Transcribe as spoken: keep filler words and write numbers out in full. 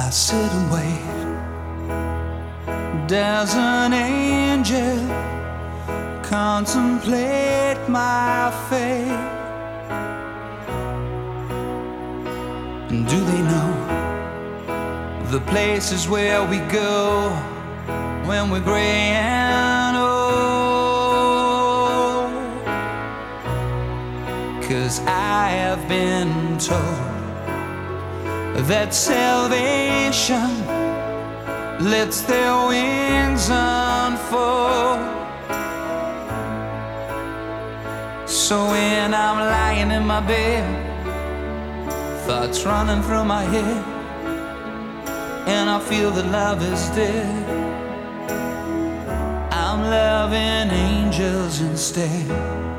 I sit and wait. Does an angel contemplate my fate? And do they know the places where we go when we're gray and old? 'Cause I have been told that salvation lets their wings unfold. So when I'm lying in my bed, thoughts running through my head, and I feel that love is dead, I'm loving angels instead.